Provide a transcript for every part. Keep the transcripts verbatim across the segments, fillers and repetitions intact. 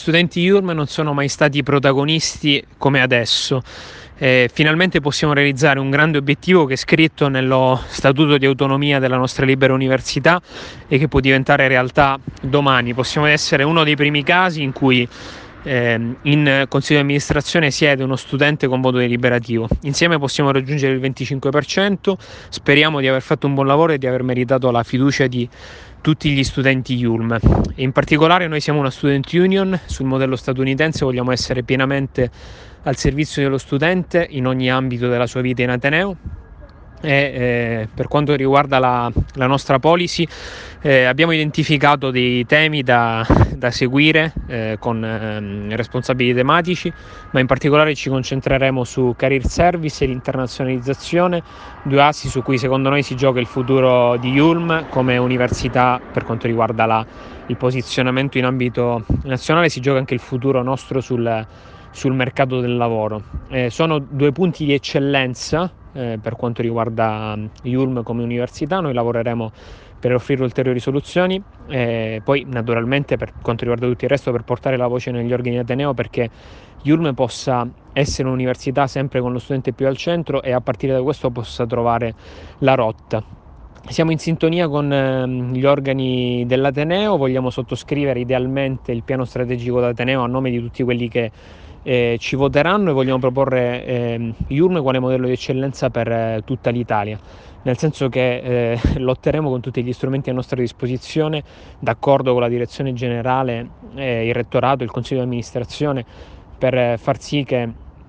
Gli studenti I U L M non sono mai stati protagonisti come adesso. Eh, finalmente possiamo realizzare un grande obiettivo che è scritto nello statuto di autonomia della nostra libera università e che può diventare realtà domani. Possiamo essere uno dei primi casi in cui eh, in consiglio di amministrazione siede uno studente con voto deliberativo. Insieme possiamo raggiungere il venticinque per cento. Speriamo di aver fatto un buon lavoro e di aver meritato la fiducia di tutti gli studenti I U L M. E in particolare noi siamo una student union sul modello statunitense, vogliamo essere pienamente al servizio dello studente in ogni ambito della sua vita in Ateneo. E eh, per quanto riguarda la, la nostra policy eh, abbiamo identificato dei temi da, da seguire eh, con eh, responsabili tematici, ma in particolare ci concentreremo su career service e l'internazionalizzazione, due assi su cui secondo noi si gioca il futuro di I U L M come università. Per quanto riguarda la, il posizionamento in ambito nazionale, si gioca anche il futuro nostro sul, sul mercato del lavoro. Eh, sono due punti di eccellenza Eh, per quanto riguarda I U L M come università. Noi lavoreremo per offrire ulteriori soluzioni e poi naturalmente per quanto riguarda tutto il resto per portare la voce negli organi di Ateneo, perché I U L M possa essere un'università sempre con lo studente più al centro e a partire da questo possa trovare la rotta. Siamo in sintonia con eh, gli organi dell'Ateneo, vogliamo sottoscrivere idealmente il piano strategico d'Ateneo a nome di tutti quelli che eh, ci voteranno, e vogliamo proporre eh, I U L M quale modello di eccellenza per eh, tutta l'Italia, nel senso che eh, lotteremo con tutti gli strumenti a nostra disposizione, d'accordo con la direzione generale, eh, il rettorato, il consiglio di amministrazione, per eh, far sì che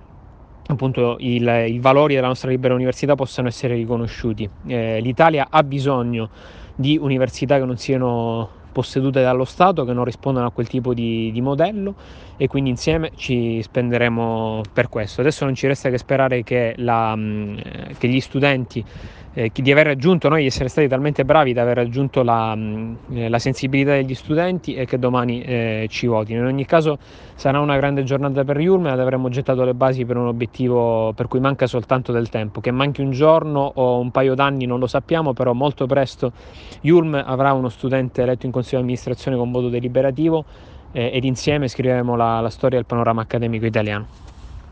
appunto il, i valori della nostra libera università possano essere riconosciuti. Eh, L'Italia ha bisogno di università che non siano possedute dallo Stato, che non rispondano a quel tipo di, di modello, e quindi insieme ci spenderemo per questo. Adesso non ci resta che sperare che, la, che gli studenti eh, di aver raggiunto, noi di essere stati talmente bravi da aver raggiunto la, la sensibilità degli studenti, e che domani eh, ci votino. In ogni caso sarà una grande giornata per I U L M ed avremo gettato le basi per un obiettivo per cui manca soltanto del tempo. Che manchi un giorno o un paio d'anni non lo sappiamo, però molto presto I U L M avrà uno studente eletto in consiglio di amministrazione con voto deliberativo eh, ed insieme scriveremo la, la storia del panorama accademico italiano.